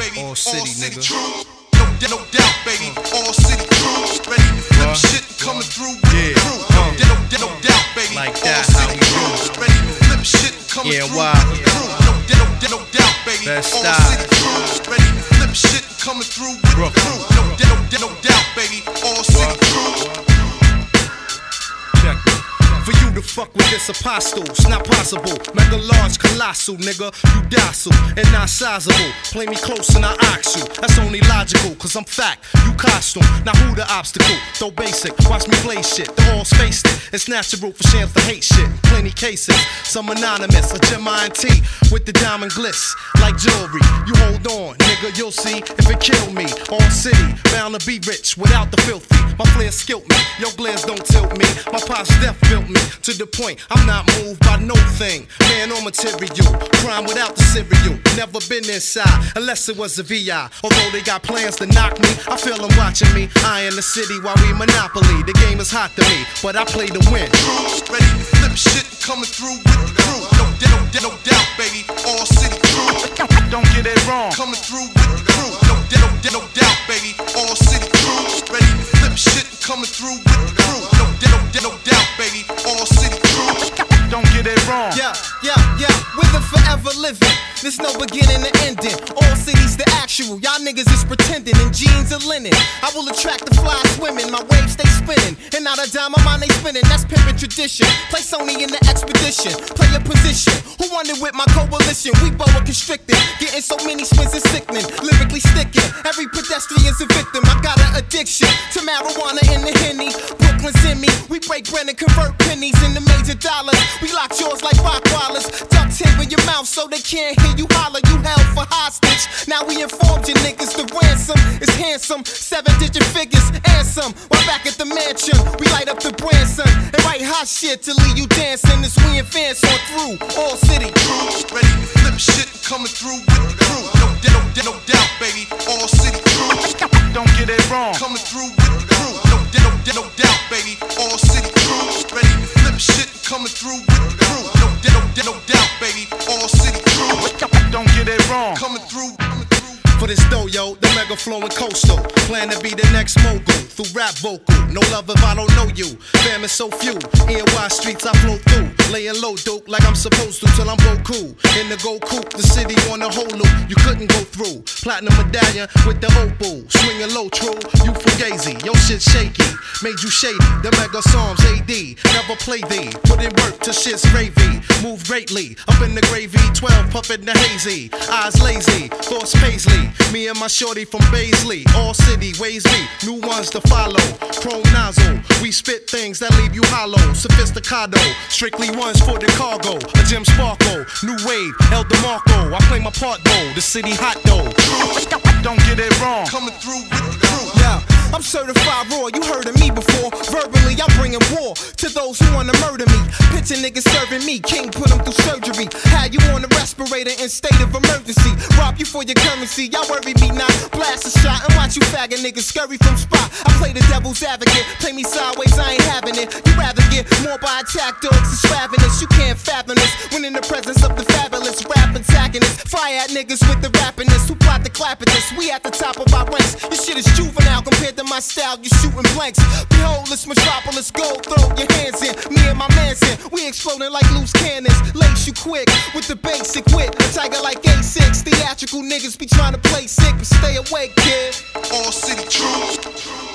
baby. All city, nigga. No doubt, baby. All city crew. Ready to flip shit coming through with the crew. No doubt, baby. Like that, how we do. Ready to flip shit coming through with the crew. No doubt, baby. Best All style. city crew. Ready to flip shit coming through with the crew. No doubt, baby. All city crew. Check it. For you to fuck with this apostle, it's not possible. Mega large, colossal, nigga. You docile and not sizable. Play me close and I ox you. That's only logical, cause I'm fact. You costume. Now who the obstacle? Though basic. Watch me play shit. The halls faced it. It's natural for shams to hate shit. Plenty cases. Some anonymous. A Gemini and T with the diamond glitz. Like jewelry. You hold on, nigga. You'll see if it kill me. All city. Bound to be rich without the filthy. My flair skilled me. Your glares don't tilt me. My pops death built me. To the point, I'm not moved by no thing. Man or material, crime without the cereal. Never been inside, unless it was a VI. Although they got plans to knock me, I feel them watching me. I in the city while we monopoly. The game is hot to me, but I play to win. Ready to flip shit coming through with the crew. No doubt, baby. All city crew. Don't get it wrong. Coming through with the crew. No doubt, baby. All city crew. Ready to flip shit coming through with the crew. No doubt, baby. All city crew. Don't get it wrong. Yeah, with the forever living. There's no beginning to ending. All cities the actual. Y'all niggas is pretending in jeans and linen. I will attract the fly women. My waves stay spinning. And not a dime of mine they spinning. That's pimpin' tradition. Play Sony in the expedition. Play your position. Who wanted with my coalition? We boa constricted. Getting so many spins is sickening. Lyrically sticking. Every pedestrian's a victim. I got an addiction to marijuana in the Henny. Brooklyn's in me. We break bread and convert pennies into major dollars. We lock yours like Rockwallers. Duct tape in your mouth so they can't hear you holler. You held for hostage. Now we informed you niggas the ransom is handsome. 7-digit figures and some. While back at the mansion, we light up the Branson and write hot shit to leave you dancing. As we advance on through all city crew. Ready to flip shit coming through with the crew. No doubt, baby. All city crew. Don't get it wrong. Coming through with the crew. No doubt, baby. All city crew. Ready to flip shit coming through with the crew. No doubt, baby. All city crew. Don't get it wrong. Coming through. For this dough, yo, the mega flowing coastal. Plan to be the next mogul through rap vocal. No love if I don't know you. Fam is so few. NY streets I flow through. Laying low dope like I'm supposed to till I'm Goku. In the go coupe, the city on the whole loop. You couldn't go through. Platinum medallion with the opal. Swinging low, true. You fugazi. Yo shit shaky. Made you shady. The mega Psalms AD. Never play thee. Put in work till shit's gravy. Move greatly. Up in the gravy. 12 puffin' the hazy. Eyes lazy. Thoughts paisley. Me and my shorty from Baisley. All city ways me. New ones to follow. Chrome nozzle. We spit things that leave you hollow. Sophisticado. Strictly ones for the cargo. A Jim Sparkle. New wave. El DeMarco. I play my part though. The city hot though. Don't get it wrong. Coming through with the crew. Yeah, I'm certified raw, you heard of me before. Verbally, I'm bringing war to those who wanna murder me. Picture niggas serving me, king put them through surgery. Had you on the respirator in state of emergency. Rob you for your currency, y'all worry me not. Blast a shot and watch you faggot niggas scurry from spot. I play the devil's advocate, play me sideways, I ain't having it. You rather get more by attack dogs is ravenous. You can't fathom this when in the presence of the fabulous rap antagonists. Fire at niggas with the rappiness who plot to clap at this. We at the top of our ranks. Your shit is juvenile compared to my style. You shooting blanks. Behold this metropolis gold. Throw your hands in. Me and my mansion. We exploding like loose cannons. Lace you quick with the basic wit. A tiger like A6. Theatrical niggas be trying to play sick, but stay awake, kid. All city true.